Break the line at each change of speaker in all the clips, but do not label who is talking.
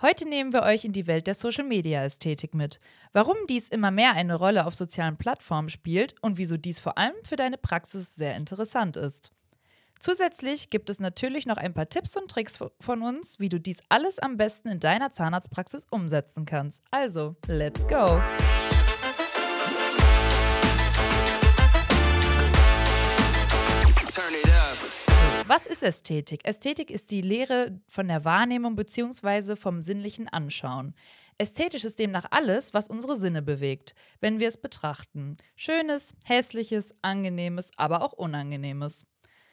Heute nehmen wir euch in die Welt der Social-Media-Ästhetik mit. Warum dies immer mehr eine Rolle auf sozialen Plattformen spielt und wieso dies vor allem für deine Praxis sehr interessant ist. Zusätzlich gibt es natürlich noch ein paar Tipps und Tricks von uns, wie du dies alles am besten in deiner Zahnarztpraxis umsetzen kannst. Also, let's go! Was ist Ästhetik? Ästhetik ist die Lehre von der Wahrnehmung bzw. vom sinnlichen Anschauen. Ästhetisch ist demnach alles, was unsere Sinne bewegt, wenn wir es betrachten. Schönes, hässliches, angenehmes, aber auch unangenehmes.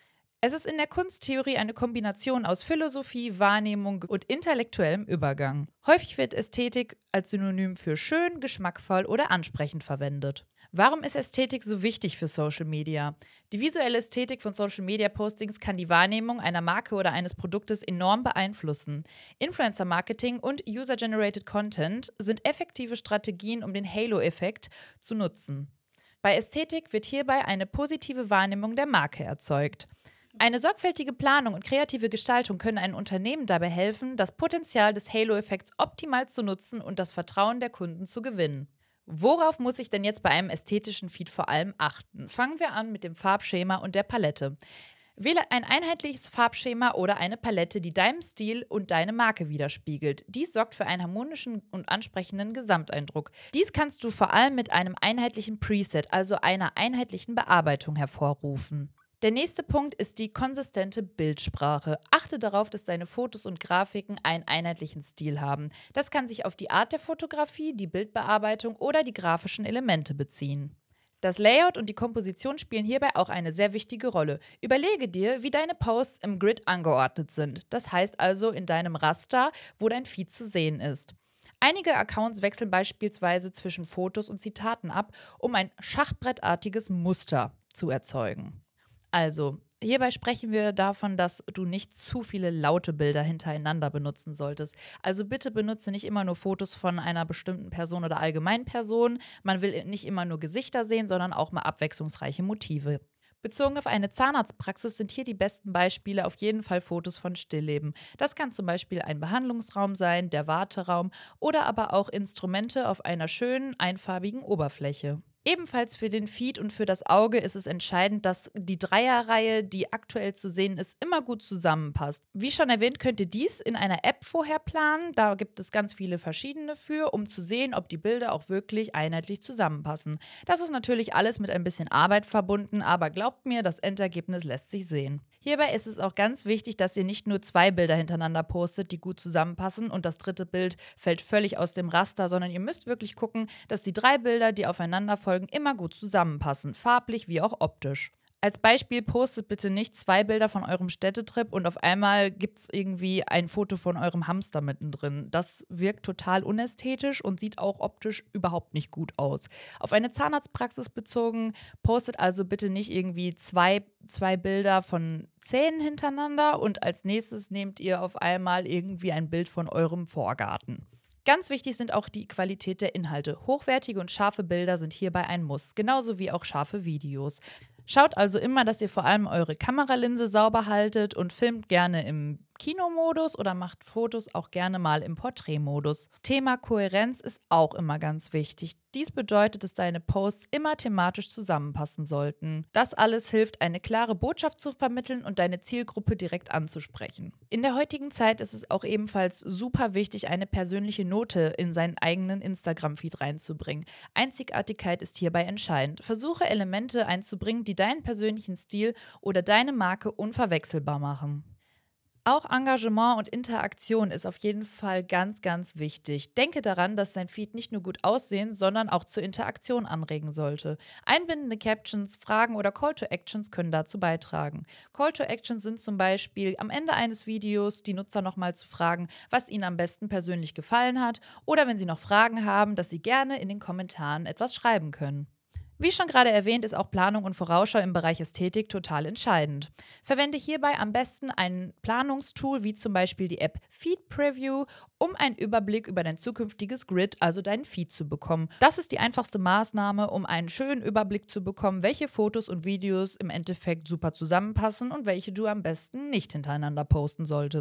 Es ist in der Kunsttheorie eine Kombination aus Philosophie, Wahrnehmung und intellektuellem Übergang. Häufig wird Ästhetik als Synonym für schön, geschmackvoll oder ansprechend verwendet. Warum ist Ästhetik so wichtig für Social Media? Die visuelle Ästhetik von Social Media Postings kann die Wahrnehmung einer Marke oder eines Produktes enorm beeinflussen. Influencer-Marketing und User-Generated Content sind effektive Strategien, um den Halo-Effekt zu nutzen. Bei Ästhetik wird hierbei eine positive Wahrnehmung der Marke erzeugt. Eine sorgfältige Planung und kreative Gestaltung können einem Unternehmen dabei helfen, das Potenzial des Halo-Effekts optimal zu nutzen und das Vertrauen der Kunden zu gewinnen. Worauf muss ich denn jetzt bei einem ästhetischen Feed vor allem achten? Fangen wir an mit dem Farbschema und der Palette. Wähle ein einheitliches Farbschema oder eine Palette, die deinem Stil und deine Marke widerspiegelt. Dies sorgt für einen harmonischen und ansprechenden Gesamteindruck. Dies kannst du vor allem mit einem einheitlichen Preset, also einer einheitlichen Bearbeitung, hervorrufen. Der nächste Punkt ist die konsistente Bildsprache. Achte darauf, dass deine Fotos und Grafiken einen einheitlichen Stil haben. Das kann sich auf die Art der Fotografie, die Bildbearbeitung oder die grafischen Elemente beziehen. Das Layout und die Komposition spielen hierbei auch eine sehr wichtige Rolle. Überlege dir, wie deine Posts im Grid angeordnet sind. Das heißt also in deinem Raster, wo dein Feed zu sehen ist. Einige Accounts wechseln beispielsweise zwischen Fotos und Zitaten ab, um ein schachbrettartiges Muster zu erzeugen. Also, hierbei sprechen wir davon, dass du nicht zu viele laute Bilder hintereinander benutzen solltest. Also bitte benutze nicht immer nur Fotos von einer bestimmten Person oder allgemeinen Person. Man will nicht immer nur Gesichter sehen, sondern auch mal abwechslungsreiche Motive. Bezogen auf eine Zahnarztpraxis sind hier die besten Beispiele auf jeden Fall Fotos von Stillleben. Das kann zum Beispiel ein Behandlungsraum sein, der Warteraum oder aber auch Instrumente auf einer schönen, einfarbigen Oberfläche. Ebenfalls für den Feed und für das Auge ist es entscheidend, dass die Dreierreihe, die aktuell zu sehen ist, immer gut zusammenpasst. Wie schon erwähnt, könnt ihr dies in einer App vorher planen. Da gibt es ganz viele verschiedene für, um zu sehen, ob die Bilder auch wirklich einheitlich zusammenpassen. Das ist natürlich alles mit ein bisschen Arbeit verbunden, aber glaubt mir, das Endergebnis lässt sich sehen. Hierbei ist es auch ganz wichtig, dass ihr nicht nur 2 Bilder hintereinander postet, die gut zusammenpassen und das dritte Bild fällt völlig aus dem Raster, sondern ihr müsst wirklich gucken, dass die 3 Bilder, die aufeinander folgen, immer gut zusammenpassen, farblich wie auch optisch. Als Beispiel postet bitte nicht 2 Bilder von eurem Städtetrip und auf einmal gibt es irgendwie ein Foto von eurem Hamster mittendrin. Das wirkt total unästhetisch und sieht auch optisch überhaupt nicht gut aus. Auf eine Zahnarztpraxis bezogen, postet also bitte nicht irgendwie zwei Bilder von Zähnen hintereinander und als nächstes nehmt ihr auf einmal irgendwie ein Bild von eurem Vorgarten. Ganz wichtig sind auch die Qualität der Inhalte. Hochwertige und scharfe Bilder sind hierbei ein Muss, genauso wie auch scharfe Videos. Schaut also immer, dass ihr vor allem eure Kameralinse sauber haltet und filmt gerne im Kinomodus oder macht Fotos auch gerne mal im Porträtmodus. Thema Kohärenz ist auch immer ganz wichtig. Dies bedeutet, dass deine Posts immer thematisch zusammenpassen sollten. Das alles hilft, eine klare Botschaft zu vermitteln und deine Zielgruppe direkt anzusprechen. In der heutigen Zeit ist es auch ebenfalls super wichtig, eine persönliche Note in seinen eigenen Instagram-Feed reinzubringen. Einzigartigkeit ist hierbei entscheidend. Versuche Elemente einzubringen, die deinen persönlichen Stil oder deine Marke unverwechselbar machen. Auch Engagement und Interaktion ist auf jeden Fall ganz, ganz wichtig. Denke daran, dass dein Feed nicht nur gut aussehen, sondern auch zur Interaktion anregen sollte. Einbindende Captions, Fragen oder Call to Actions können dazu beitragen. Call to Actions sind zum Beispiel am Ende eines Videos die Nutzer nochmal zu fragen, was ihnen am besten persönlich gefallen hat oder wenn sie noch Fragen haben, dass sie gerne in den Kommentaren etwas schreiben können. Wie schon gerade erwähnt, ist auch Planung und Vorausschau im Bereich Ästhetik total entscheidend. Verwende hierbei am besten ein Planungstool wie zum Beispiel die App Feed Preview, um einen Überblick über dein zukünftiges Grid, also deinen Feed, zu bekommen. Das ist die einfachste Maßnahme, um einen schönen Überblick zu bekommen, welche Fotos und Videos im Endeffekt super zusammenpassen und welche du am besten nicht hintereinander posten solltest.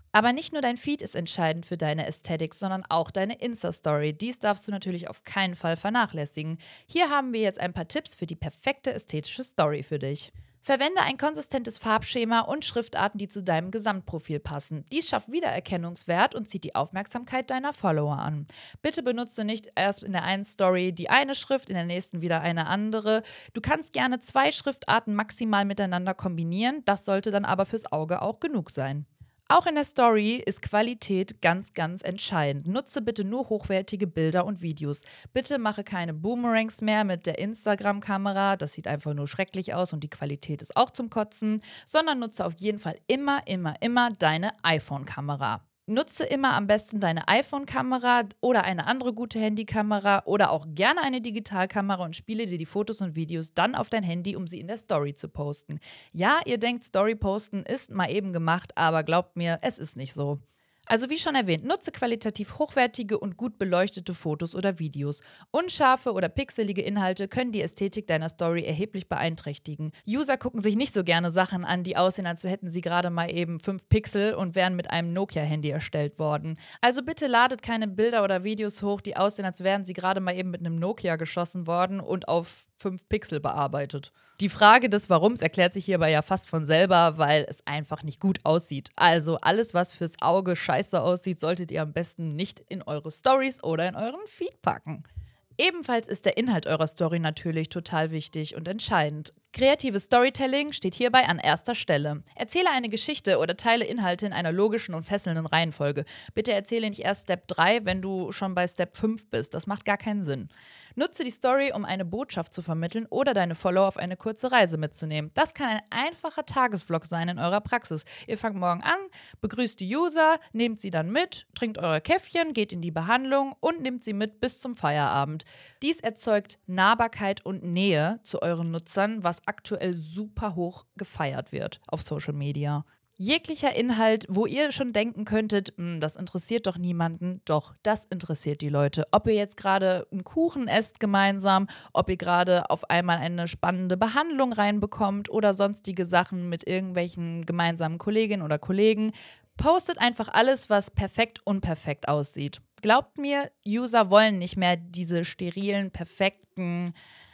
Aber nicht nur dein Feed ist entscheidend für deine Ästhetik, sondern auch deine Insta-Story. Dies darfst du natürlich auf keinen Fall vernachlässigen. Hier haben wir jetzt ein paar Tipps für die perfekte ästhetische Story für dich. Verwende ein konsistentes Farbschema und Schriftarten, die zu deinem Gesamtprofil passen. Dies schafft Wiedererkennungswert und zieht die Aufmerksamkeit deiner Follower an. Bitte benutze nicht erst in der einen Story die eine Schrift, in der nächsten wieder eine andere. Du kannst gerne 2 Schriftarten maximal miteinander kombinieren, das sollte dann aber fürs Auge auch genug sein. Auch in der Story ist Qualität ganz, ganz entscheidend. Nutze bitte nur hochwertige Bilder und Videos. Bitte mache keine Boomerangs mehr mit der Instagram-Kamera. Das sieht einfach nur schrecklich aus und die Qualität ist auch zum Kotzen. Sondern nutze auf jeden Fall immer deine iPhone-Kamera. Nutze immer am besten deine iPhone-Kamera oder eine andere gute Handykamera oder auch gerne eine Digitalkamera und spiele dir die Fotos und Videos dann auf dein Handy, um sie in der Story zu posten. Ja, ihr denkt, Story posten ist mal eben gemacht, aber glaubt mir, es ist nicht so. Also wie schon erwähnt, nutze qualitativ hochwertige und gut beleuchtete Fotos oder Videos. Unscharfe oder pixelige Inhalte können die Ästhetik deiner Story erheblich beeinträchtigen. User gucken sich nicht so gerne Sachen an, die aussehen, als hätten sie gerade mal eben 5 Pixel und wären mit einem Nokia-Handy erstellt worden. Also bitte ladet keine Bilder oder Videos hoch, die aussehen, als wären sie gerade mal eben mit einem Nokia geschossen worden und auf 5 Pixel bearbeitet. Die Frage des Warums erklärt sich hierbei ja fast von selber, weil es einfach nicht gut aussieht. Also alles, was fürs Auge scheiße aussieht, solltet ihr am besten nicht in eure Stories oder in euren Feed packen. Ebenfalls ist der Inhalt eurer Story natürlich total wichtig und entscheidend. Kreatives Storytelling steht hierbei an erster Stelle. Erzähle eine Geschichte oder teile Inhalte in einer logischen und fesselnden Reihenfolge. Bitte erzähle nicht erst Step 3, wenn du schon bei Step 5 bist. Das macht gar keinen Sinn. Nutze die Story, um eine Botschaft zu vermitteln oder deine Follower auf eine kurze Reise mitzunehmen. Das kann ein einfacher Tagesvlog sein in eurer Praxis. Ihr fangt morgen an, begrüßt die User, nehmt sie dann mit, trinkt euer Käffchen, geht in die Behandlung und nehmt sie mit bis zum Feierabend. Dies erzeugt Nahbarkeit und Nähe zu euren Nutzern, was aktuell super hoch gefeiert wird auf Social Media. Jeglicher Inhalt, wo ihr schon denken könntet, das interessiert doch niemanden, doch, das interessiert die Leute. Ob ihr jetzt gerade einen Kuchen esst gemeinsam, ob ihr gerade auf einmal eine spannende Behandlung reinbekommt oder sonstige Sachen mit irgendwelchen gemeinsamen Kolleginnen oder Kollegen, postet einfach alles, was perfekt unperfekt aussieht. Glaubt mir, User wollen nicht mehr diese sterilen, perfekten,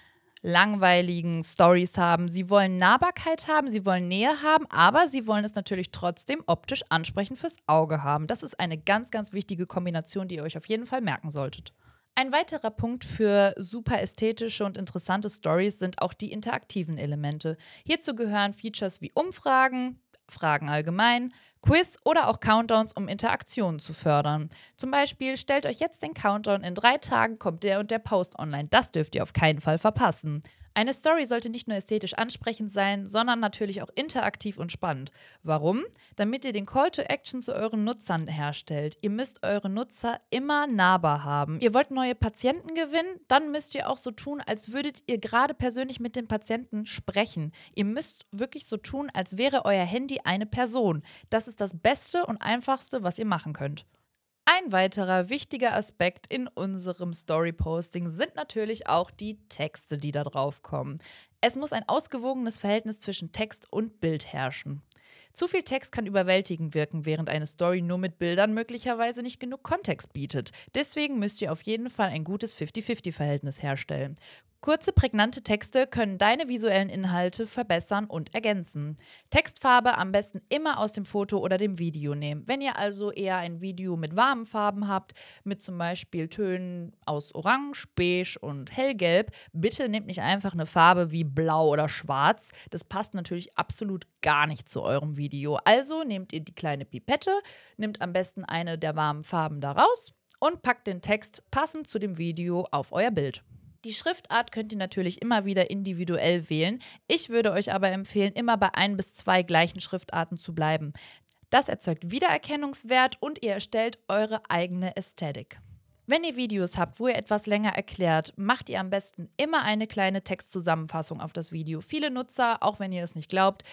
langweiligen Stories haben. Sie wollen Nahbarkeit haben, sie wollen Nähe haben, aber sie wollen es natürlich trotzdem optisch ansprechend fürs Auge haben. Das ist eine ganz, ganz wichtige Kombination, die ihr euch auf jeden Fall merken solltet. Ein weiterer Punkt für super ästhetische und interessante Stories sind auch die interaktiven Elemente. Hierzu gehören Features wie Umfragen, Fragen allgemein, Quiz oder auch Countdowns, um Interaktionen zu fördern. Zum Beispiel stellt euch jetzt den Countdown, in 3 Tagen kommt der und der Post online. Das dürft ihr auf keinen Fall verpassen. Eine Story sollte nicht nur ästhetisch ansprechend sein, sondern natürlich auch interaktiv und spannend. Warum? Damit ihr den Call to Action zu euren Nutzern herstellt. Ihr müsst eure Nutzer immer nahbar haben. Ihr wollt neue Patienten gewinnen? Dann müsst ihr auch so tun, als würdet ihr gerade persönlich mit dem Patienten sprechen. Ihr müsst wirklich so tun, als wäre euer Handy eine Person. Das ist das Beste und Einfachste, was ihr machen könnt. Ein weiterer wichtiger Aspekt in unserem Storyposting sind natürlich auch die Texte, die da drauf kommen. Es muss ein ausgewogenes Verhältnis zwischen Text und Bild herrschen. Zu viel Text kann überwältigend wirken, während eine Story nur mit Bildern möglicherweise nicht genug Kontext bietet. Deswegen müsst ihr auf jeden Fall ein gutes 50-50-Verhältnis herstellen. Kurze, prägnante Texte können deine visuellen Inhalte verbessern und ergänzen. Textfarbe am besten immer aus dem Foto oder dem Video nehmen. Wenn ihr also eher ein Video mit warmen Farben habt, mit zum Beispiel Tönen aus Orange, Beige und Hellgelb, bitte nehmt nicht einfach eine Farbe wie Blau oder Schwarz. Das passt natürlich absolut gar nicht zu eurem Video. Also nehmt ihr die kleine Pipette, nehmt am besten eine der warmen Farben da raus und packt den Text passend zu dem Video auf euer Bild. Die Schriftart könnt ihr natürlich immer wieder individuell wählen. Ich würde euch aber empfehlen, immer bei 1 bis 2 gleichen Schriftarten zu bleiben. Das erzeugt Wiedererkennungswert und ihr erstellt eure eigene Ästhetik. Wenn ihr Videos habt, wo ihr etwas länger erklärt, macht ihr am besten immer eine kleine Textzusammenfassung auf das Video. Viele Nutzer, auch wenn ihr es nicht glaubt,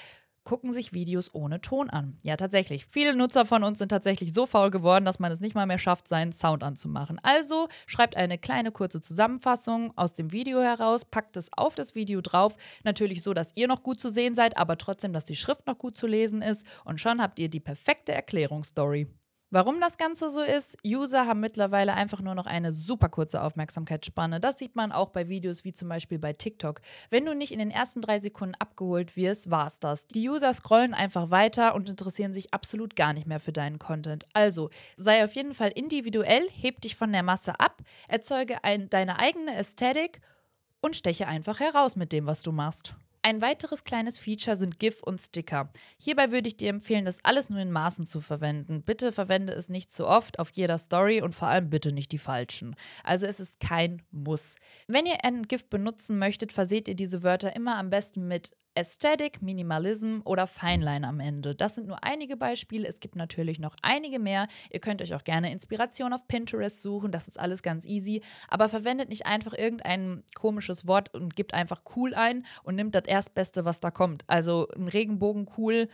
gucken sich Videos ohne Ton an. Ja, tatsächlich. Viele Nutzer von uns sind tatsächlich so faul geworden, dass man es nicht mal mehr schafft, seinen Sound anzumachen. Also schreibt eine kleine kurze Zusammenfassung aus dem Video heraus, packt es auf das Video drauf. Natürlich so, dass ihr noch gut zu sehen seid, aber trotzdem, dass die Schrift noch gut zu lesen ist. Und schon habt ihr die perfekte Erklärungsstory. Warum das Ganze so ist? User haben mittlerweile einfach nur noch eine super kurze Aufmerksamkeitsspanne. Das sieht man auch bei Videos wie zum Beispiel bei TikTok. Wenn du nicht in den ersten 3 Sekunden abgeholt wirst, war's das. Die User scrollen einfach weiter und interessieren sich absolut gar nicht mehr für deinen Content. Also sei auf jeden Fall individuell, heb dich von der Masse ab, erzeuge deine eigene Ästhetik und steche einfach heraus mit dem, was du machst. Ein weiteres kleines Feature sind GIF und Sticker. Hierbei würde ich dir empfehlen, das alles nur in Maßen zu verwenden. Bitte verwende es nicht zu oft auf jeder Story und vor allem bitte nicht die falschen. Also es ist kein Muss. Wenn ihr ein GIF benutzen möchtet, verseht ihr diese Wörter immer am besten mit Aesthetic, Minimalism oder Fineline am Ende. Das sind nur einige Beispiele. Es gibt natürlich noch einige mehr. Ihr könnt euch auch gerne Inspiration auf Pinterest suchen. Das ist alles ganz easy. Aber verwendet nicht einfach irgendein komisches Wort und gebt einfach cool ein und nimmt das Erstbeste, was da kommt. Also ein Regenbogen cool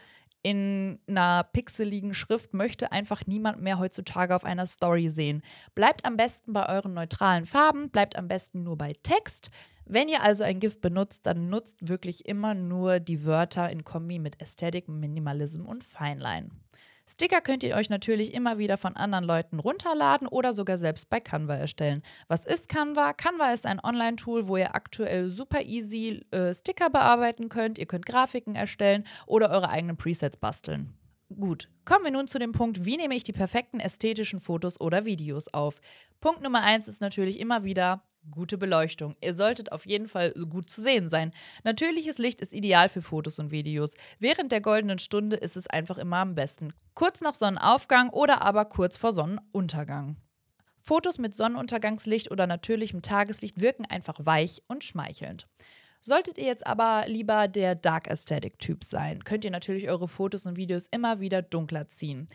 in einer pixeligen Schrift möchte einfach niemand mehr heutzutage auf einer Story sehen. Bleibt am besten bei euren neutralen Farben, bleibt am besten nur bei Text. Wenn ihr also ein GIF benutzt, dann nutzt wirklich immer nur die Wörter in Kombi mit Aesthetic, Minimalism und Fineline. Sticker könnt ihr euch natürlich immer wieder von anderen Leuten runterladen oder sogar selbst bei Canva erstellen. Was ist Canva? Canva ist ein Online-Tool, wo ihr aktuell super easy Sticker bearbeiten könnt. Ihr könnt Grafiken erstellen oder eure eigenen Presets basteln. Gut, kommen wir nun zu dem Punkt, wie nehme ich die perfekten ästhetischen Fotos oder Videos auf? Punkt Nummer 1 ist natürlich immer wieder gute Beleuchtung. Ihr solltet auf jeden Fall gut zu sehen sein. Natürliches Licht ist ideal für Fotos und Videos. Während der goldenen Stunde ist es einfach immer am besten. Kurz nach Sonnenaufgang oder aber kurz vor Sonnenuntergang. Fotos mit Sonnenuntergangslicht oder natürlichem Tageslicht wirken einfach weich und schmeichelnd. Solltet ihr jetzt aber lieber der Dark Aesthetic-Typ sein, könnt ihr natürlich eure Fotos und Videos immer wieder dunkler ziehen.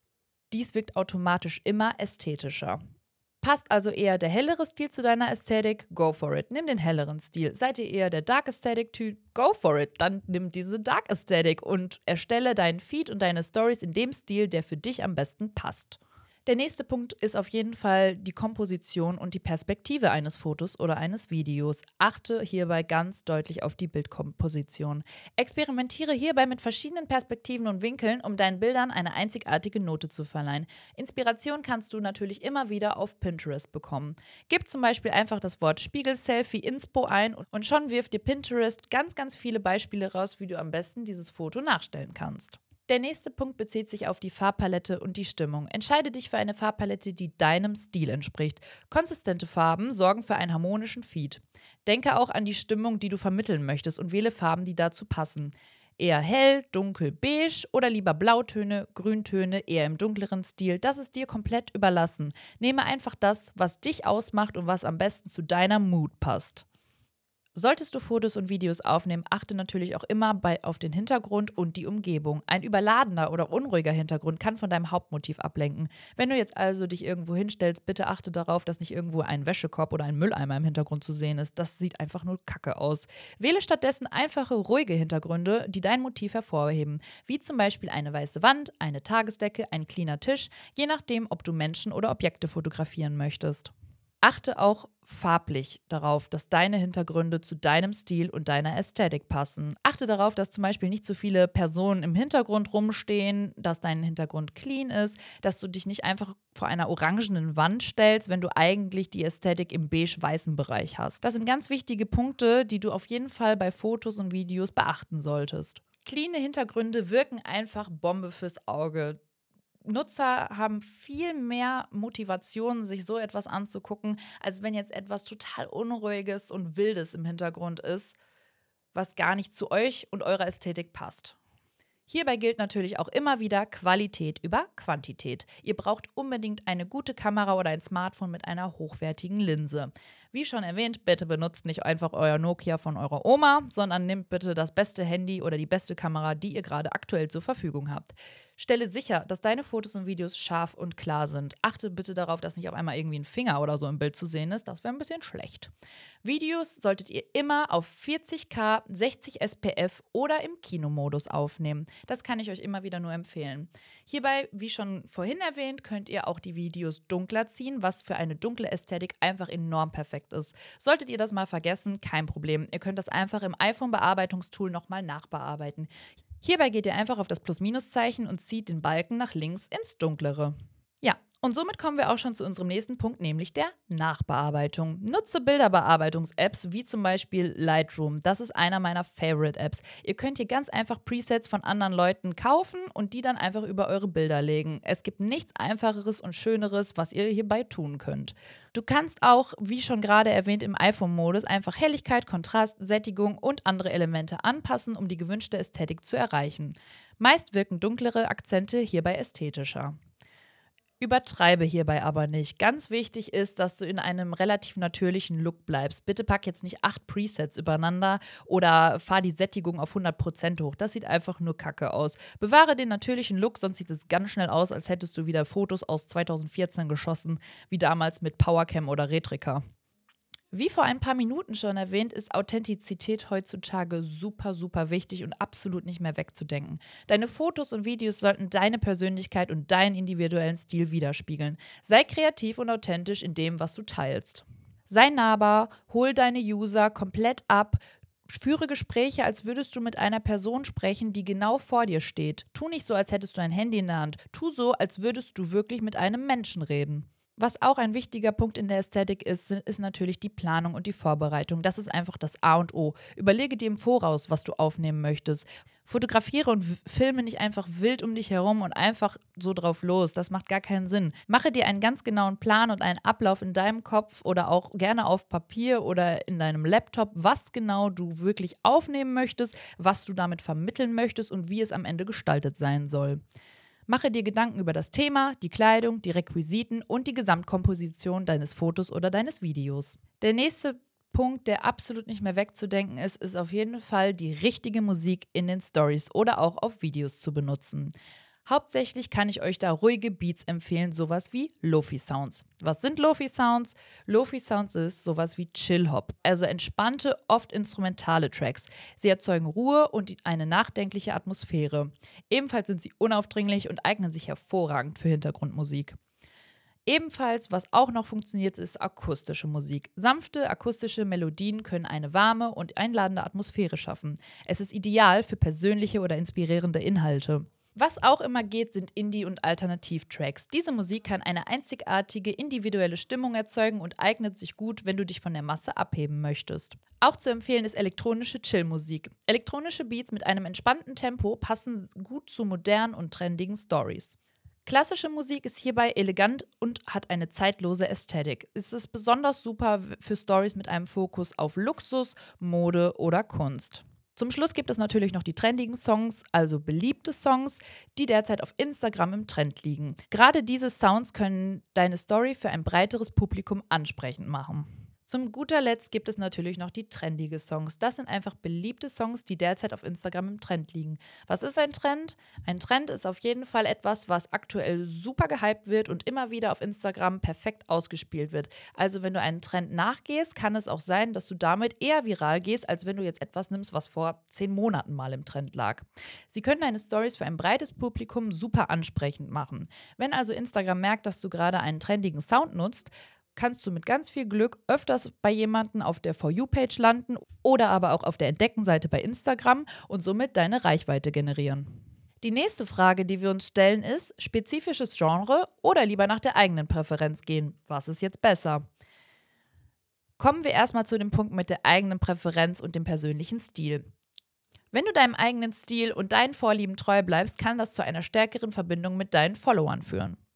Dies wirkt automatisch immer ästhetischer. Passt also eher der hellere Stil zu deiner Ästhetik? Go for it. Nimm den helleren Stil. Seid ihr eher der Dark Aesthetic-Typ? Go for it. Dann nimm diese Dark Aesthetic und erstelle deinen Feed und deine Stories in dem Stil, der für dich am besten passt. Der nächste Punkt ist auf jeden Fall die Komposition und die Perspektive eines Fotos oder eines Videos. Achte hierbei ganz deutlich auf die Bildkomposition. Experimentiere hierbei mit verschiedenen Perspektiven und Winkeln, um deinen Bildern eine einzigartige Note zu verleihen. Inspiration kannst du natürlich immer wieder auf Pinterest bekommen. Gib zum Beispiel einfach das Wort Spiegel-Selfie Inspo ein und schon wirft dir Pinterest ganz, ganz viele Beispiele raus, wie du am besten dieses Foto nachstellen kannst. Der nächste Punkt bezieht sich auf die Farbpalette und die Stimmung. Entscheide dich für eine Farbpalette, die deinem Stil entspricht. Konsistente Farben sorgen für einen harmonischen Feed. Denke auch an die Stimmung, die du vermitteln möchtest und wähle Farben, die dazu passen. Eher hell, dunkel, beige oder lieber Blautöne, Grüntöne, eher im dunkleren Stil. Das ist dir komplett überlassen. Nehme einfach das, was dich ausmacht und was am besten zu deiner Mood passt. Solltest du Fotos und Videos aufnehmen, achte natürlich auch immer auf den Hintergrund und die Umgebung. Ein überladener oder unruhiger Hintergrund kann von deinem Hauptmotiv ablenken. Wenn du jetzt also dich irgendwo hinstellst, bitte achte darauf, dass nicht irgendwo ein Wäschekorb oder ein Mülleimer im Hintergrund zu sehen ist. Das sieht einfach nur kacke aus. Wähle stattdessen einfache, ruhige Hintergründe, die dein Motiv hervorheben. Wie zum Beispiel eine weiße Wand, eine Tagesdecke, ein cleaner Tisch, je nachdem, ob du Menschen oder Objekte fotografieren möchtest. Achte auch farblich darauf, dass deine Hintergründe zu deinem Stil und deiner Ästhetik passen. Achte darauf, dass zum Beispiel nicht zu viele Personen im Hintergrund rumstehen, dass dein Hintergrund clean ist, dass du dich nicht einfach vor einer orangenen Wand stellst, wenn du eigentlich die Ästhetik im beige-weißen Bereich hast. Das sind ganz wichtige Punkte, die du auf jeden Fall bei Fotos und Videos beachten solltest. Cleane Hintergründe wirken einfach Bombe fürs Auge. Nutzer haben viel mehr Motivation, sich so etwas anzugucken, als wenn jetzt etwas total Unruhiges und Wildes im Hintergrund ist, was gar nicht zu euch und eurer Ästhetik passt. Hierbei gilt natürlich auch immer wieder Qualität über Quantität. Ihr braucht unbedingt eine gute Kamera oder ein Smartphone mit einer hochwertigen Linse. Wie schon erwähnt, bitte benutzt nicht einfach euer Nokia von eurer Oma, sondern nehmt bitte das beste Handy oder die beste Kamera, die ihr gerade aktuell zur Verfügung habt. Stelle sicher, dass deine Fotos und Videos scharf und klar sind. Achte bitte darauf, dass nicht auf einmal irgendwie ein Finger oder so im Bild zu sehen ist. Das wäre ein bisschen schlecht. Videos solltet ihr immer auf 40K, 60 SPF oder im Kinomodus aufnehmen. Das kann ich euch immer wieder nur empfehlen. Hierbei, wie schon vorhin erwähnt, könnt ihr auch die Videos dunkler ziehen, was für eine dunkle Ästhetik einfach enorm perfekt ist. Solltet ihr das mal vergessen, kein Problem. Ihr könnt das einfach im iPhone-Bearbeitungstool nochmal nachbearbeiten. Hierbei geht ihr einfach auf das Plus-Minus-Zeichen und zieht den Balken nach links ins Dunklere. Ja, und somit kommen wir auch schon zu unserem nächsten Punkt, nämlich der Nachbearbeitung. Nutze Bilderbearbeitungs-Apps wie zum Beispiel Lightroom. Das ist einer meiner Favorite-Apps. Ihr könnt hier ganz einfach Presets von anderen Leuten kaufen und die dann einfach über eure Bilder legen. Es gibt nichts Einfacheres und Schöneres, was ihr hierbei tun könnt. Du kannst auch, wie schon gerade erwähnt, im iPhone-Modus einfach Helligkeit, Kontrast, Sättigung und andere Elemente anpassen, um die gewünschte Ästhetik zu erreichen. Meist wirken dunklere Akzente hierbei ästhetischer. Übertreibe hierbei aber nicht. Ganz wichtig ist, dass du in einem relativ natürlichen Look bleibst. Bitte pack jetzt nicht 8 Presets übereinander oder fahr die Sättigung auf 100% hoch. Das sieht einfach nur kacke aus. Bewahre den natürlichen Look, sonst sieht es ganz schnell aus, als hättest du wieder Fotos aus 2014 geschossen, wie damals mit Powercam oder Retrika. Wie vor ein paar Minuten schon erwähnt, ist Authentizität heutzutage super, super wichtig und absolut nicht mehr wegzudenken. Deine Fotos und Videos sollten deine Persönlichkeit und deinen individuellen Stil widerspiegeln. Sei kreativ und authentisch in dem, was du teilst. Sei nahbar, hol deine User komplett ab, führe Gespräche, als würdest du mit einer Person sprechen, die genau vor dir steht. Tu nicht so, als hättest du ein Handy in der Hand. Tu so, als würdest du wirklich mit einem Menschen reden. Was auch ein wichtiger Punkt in der Ästhetik ist natürlich die Planung und die Vorbereitung. Das ist einfach das A und O. Überlege dir im Voraus, was du aufnehmen möchtest. Fotografiere und filme nicht einfach wild um dich herum und einfach so drauf los. Das macht gar keinen Sinn. Mache dir einen ganz genauen Plan und einen Ablauf in deinem Kopf oder auch gerne auf Papier oder in deinem Laptop, was genau du wirklich aufnehmen möchtest, was du damit vermitteln möchtest und wie es am Ende gestaltet sein soll. Mache dir Gedanken über das Thema, die Kleidung, die Requisiten und die Gesamtkomposition deines Fotos oder deines Videos. Der nächste Punkt, der absolut nicht mehr wegzudenken ist auf jeden Fall die richtige Musik in den Stories oder auch auf Videos zu benutzen. Hauptsächlich kann ich euch da ruhige Beats empfehlen, sowas wie Lo-Fi-Sounds. Was sind Lo-Fi-Sounds? Lo-Fi-Sounds ist sowas wie Chill-Hop, also entspannte, oft instrumentale Tracks. Sie erzeugen Ruhe und eine nachdenkliche Atmosphäre. Ebenfalls sind sie unaufdringlich und eignen sich hervorragend für Hintergrundmusik. Ebenfalls, was auch noch funktioniert, ist akustische Musik. Sanfte, akustische Melodien können eine warme und einladende Atmosphäre schaffen. Es ist ideal für persönliche oder inspirierende Inhalte. Was auch immer geht, sind Indie- und Alternativtracks. Diese Musik kann eine einzigartige, individuelle Stimmung erzeugen und eignet sich gut, wenn du dich von der Masse abheben möchtest. Auch zu empfehlen ist elektronische Chill-Musik. Elektronische Beats mit einem entspannten Tempo passen gut zu modernen und trendigen Stories. Klassische Musik ist hierbei elegant und hat eine zeitlose Ästhetik. Es ist besonders super für Stories mit einem Fokus auf Luxus, Mode oder Kunst. Zum Schluss gibt es natürlich noch die trendigen Songs, also beliebte Songs, die derzeit auf Instagram im Trend liegen. Gerade diese Sounds können deine Story für ein breiteres Publikum ansprechend machen. Zum guter Letzt gibt es natürlich noch die trendige Songs. Das sind einfach beliebte Songs, die derzeit auf Instagram im Trend liegen. Was ist ein Trend? Ein Trend ist auf jeden Fall etwas, was aktuell super gehypt wird und immer wieder auf Instagram perfekt ausgespielt wird. Also wenn du einen Trend nachgehst, kann es auch sein, dass du damit eher viral gehst, als wenn du jetzt etwas nimmst, was vor 10 Monaten mal im Trend lag. Sie können deine Stories für ein breites Publikum super ansprechend machen. Wenn also Instagram merkt, dass du gerade einen trendigen Sound nutzt, kannst du mit ganz viel Glück öfters bei jemandem auf der For You-Page landen oder aber auch auf der Entdeckenseite bei Instagram und somit deine Reichweite generieren. Die nächste Frage, die wir uns stellen, ist: spezifisches Genre oder lieber nach der eigenen Präferenz gehen? Was ist jetzt besser? Kommen wir erstmal zu dem Punkt mit der eigenen Präferenz und dem persönlichen Stil. Wenn du deinem eigenen Stil und deinen Vorlieben treu bleibst, kann das zu einer stärkeren Verbindung mit deinen Followern führen.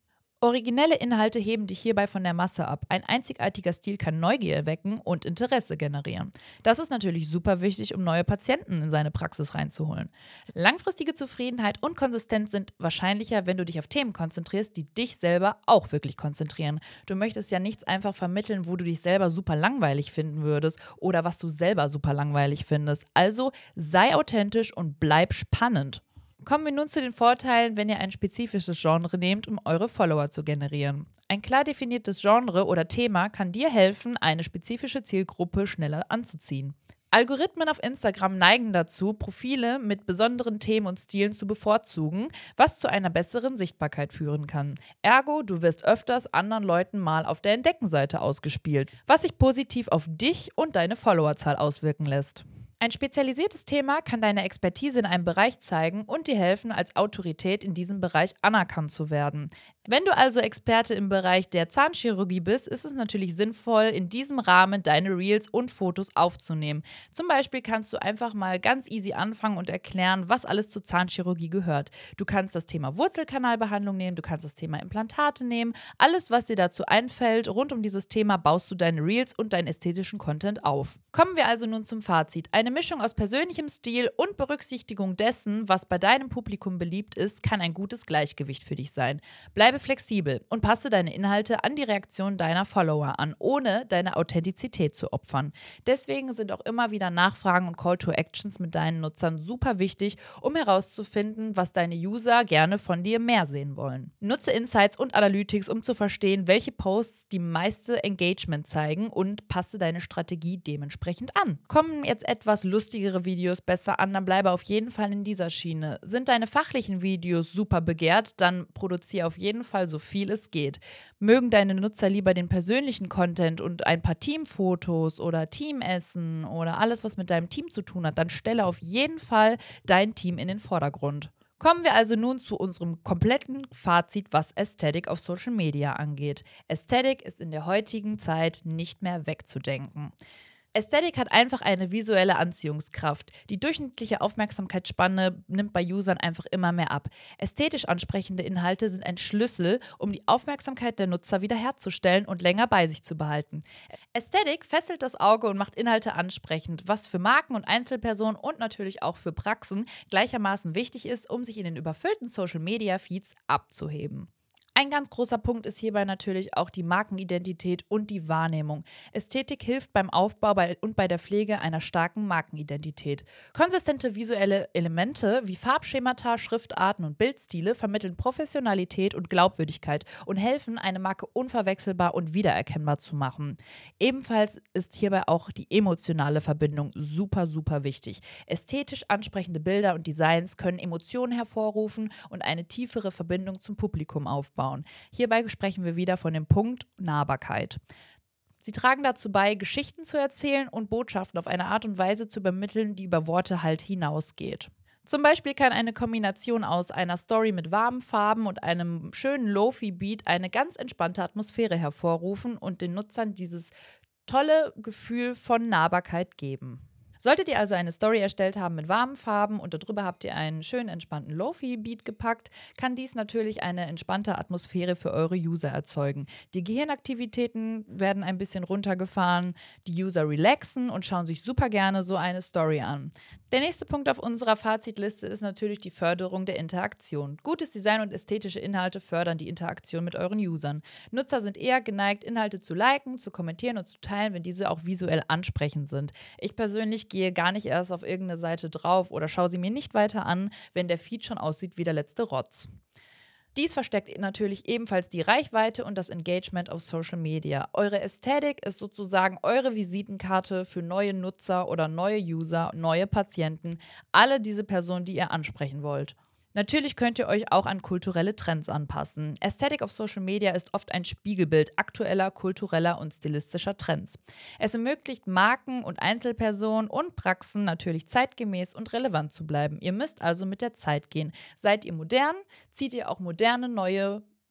Originelle Inhalte heben dich hierbei von der Masse ab. Ein einzigartiger Stil kann Neugier wecken und Interesse generieren. Das ist natürlich super wichtig, um neue Patienten in seine Praxis reinzuholen. Langfristige Zufriedenheit und Konsistenz sind wahrscheinlicher, wenn du dich auf Themen konzentrierst, die dich selber auch wirklich konzentrieren. Du möchtest ja nichts einfach vermitteln, wo du dich selber super langweilig finden würdest oder was du selber super langweilig findest. Also sei authentisch und bleib spannend. Kommen wir nun zu den Vorteilen, wenn ihr ein spezifisches Genre nehmt, um eure Follower zu generieren. Ein klar definiertes Genre oder Thema kann dir helfen, eine spezifische Zielgruppe schneller anzuziehen. Algorithmen auf Instagram neigen dazu, Profile mit besonderen Themen und Stilen zu bevorzugen, was zu einer besseren Sichtbarkeit führen kann. Ergo, du wirst öfters anderen Leuten mal auf der Entdeckenseite ausgespielt, was sich positiv auf dich und deine Followerzahl auswirken lässt. Ein spezialisiertes Thema kann deine Expertise in einem Bereich zeigen und dir helfen, als Autorität in diesem Bereich anerkannt zu werden. Wenn du also Experte im Bereich der Zahnchirurgie bist, ist es natürlich sinnvoll, in diesem Rahmen deine Reels und Fotos aufzunehmen. Zum Beispiel kannst du einfach mal ganz easy anfangen und erklären, was alles zur Zahnchirurgie gehört. Du kannst das Thema Wurzelkanalbehandlung nehmen, du kannst das Thema Implantate nehmen. Alles, was dir dazu einfällt, rund um dieses Thema baust du deine Reels und deinen ästhetischen Content auf. Kommen wir also nun zum Fazit. Eine Mischung aus persönlichem Stil und Berücksichtigung dessen, was bei deinem Publikum beliebt ist, kann ein gutes Gleichgewicht für dich sein. Bleibe flexibel und passe deine Inhalte an die Reaktion deiner Follower an, ohne deine Authentizität zu opfern. Deswegen sind auch immer wieder Nachfragen und Call to Actions mit deinen Nutzern super wichtig, um herauszufinden, was deine User gerne von dir mehr sehen wollen. Nutze Insights und Analytics, um zu verstehen, welche Posts die meiste Engagement zeigen und passe deine Strategie dementsprechend an. Kommen jetzt etwas lustigere Videos besser an, dann bleibe auf jeden Fall in dieser Schiene. Sind deine fachlichen Videos super begehrt, dann produziere auf jeden Fall so viel es geht. Mögen deine Nutzer lieber den persönlichen Content und ein paar Teamfotos oder Teamessen oder alles, was mit deinem Team zu tun hat, dann stelle auf jeden Fall dein Team in den Vordergrund. Kommen wir also nun zu unserem kompletten Fazit, was Aesthetic auf Social Media angeht. Aesthetic ist in der heutigen Zeit nicht mehr wegzudenken. Aesthetic hat einfach eine visuelle Anziehungskraft. Die durchschnittliche Aufmerksamkeitsspanne nimmt bei Usern einfach immer mehr ab. Ästhetisch ansprechende Inhalte sind ein Schlüssel, um die Aufmerksamkeit der Nutzer wiederherzustellen und länger bei sich zu behalten. Aesthetic fesselt das Auge und macht Inhalte ansprechend, was für Marken und Einzelpersonen und natürlich auch für Praxen gleichermaßen wichtig ist, um sich in den überfüllten Social-Media-Feeds abzuheben. Ein ganz großer Punkt ist hierbei natürlich auch die Markenidentität und die Wahrnehmung. Ästhetik hilft beim Aufbau und bei der Pflege einer starken Markenidentität. Konsistente visuelle Elemente wie Farbschemata, Schriftarten und Bildstile vermitteln Professionalität und Glaubwürdigkeit und helfen, eine Marke unverwechselbar und wiedererkennbar zu machen. Ebenfalls ist hierbei auch die emotionale Verbindung super, super wichtig. Ästhetisch ansprechende Bilder und Designs können Emotionen hervorrufen und eine tiefere Verbindung zum Publikum aufbauen. Hierbei sprechen wir wieder von dem Punkt Nahbarkeit. Sie tragen dazu bei, Geschichten zu erzählen und Botschaften auf eine Art und Weise zu übermitteln, die über Worte halt hinausgeht. Zum Beispiel kann eine Kombination aus einer Story mit warmen Farben und einem schönen Lo-Fi-Beat eine ganz entspannte Atmosphäre hervorrufen und den Nutzern dieses tolle Gefühl von Nahbarkeit geben. Solltet ihr also eine Story erstellt haben mit warmen Farben und darüber habt ihr einen schönen entspannten Lo-Fi-Beat gepackt, kann dies natürlich eine entspannte Atmosphäre für eure User erzeugen. Die Gehirnaktivitäten werden ein bisschen runtergefahren, die User relaxen und schauen sich super gerne so eine Story an. Der nächste Punkt auf unserer Fazitliste ist natürlich die Förderung der Interaktion. Gutes Design und ästhetische Inhalte fördern die Interaktion mit euren Usern. Nutzer sind eher geneigt, Inhalte zu liken, zu kommentieren und zu teilen, wenn diese auch visuell ansprechend sind. Ich persönlich gehe gar nicht erst auf irgendeine Seite drauf oder schaue sie mir nicht weiter an, wenn der Feed schon aussieht wie der letzte Rotz. Dies verstärkt natürlich ebenfalls die Reichweite und das Engagement auf Social Media. Eure Ästhetik ist sozusagen eure Visitenkarte für neue Nutzer oder neue User, neue Patienten, alle diese Personen, die ihr ansprechen wollt. Natürlich könnt ihr euch auch an kulturelle Trends anpassen. Ästhetik auf Social Media ist oft ein Spiegelbild aktueller, kultureller und stilistischer Trends. Es ermöglicht Marken und Einzelpersonen und Praxen natürlich zeitgemäß und relevant zu bleiben. Ihr müsst also mit der Zeit gehen. Seid ihr modern, zieht ihr auch moderne, neue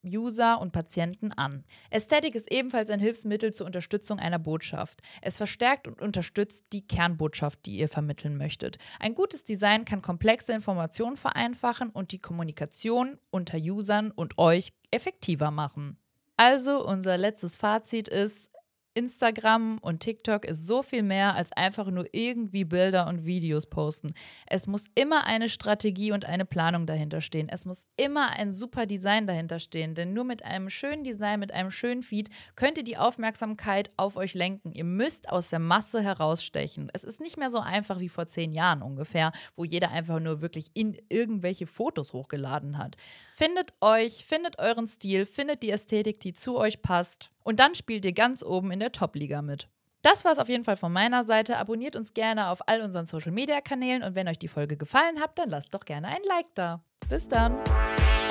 User und Patienten an. Ästhetik ist ebenfalls ein Hilfsmittel zur Unterstützung einer Botschaft. Es verstärkt und unterstützt die Kernbotschaft, die ihr vermitteln möchtet. Ein gutes Design kann komplexe Informationen vereinfachen und die Kommunikation unter Usern und euch effektiver machen. Also unser letztes Fazit ist: Instagram und TikTok ist so viel mehr als einfach nur irgendwie Bilder und Videos posten. Es muss immer eine Strategie und eine Planung dahinter stehen. Es muss immer ein super Design dahinter stehen, denn nur mit einem schönen Design, mit einem schönen Feed könnt ihr die Aufmerksamkeit auf euch lenken. Ihr müsst aus der Masse herausstechen. Es ist nicht mehr so einfach wie vor 10 Jahren ungefähr, wo jeder einfach nur wirklich in irgendwelche Fotos hochgeladen hat. Findet euch, findet euren Stil, findet die Ästhetik, die zu euch passt. Und dann spielt ihr ganz oben in der Top-Liga mit. Das war es auf jeden Fall von meiner Seite. Abonniert uns gerne auf all unseren Social-Media-Kanälen und wenn euch die Folge gefallen hat, dann lasst doch gerne ein Like da. Bis dann!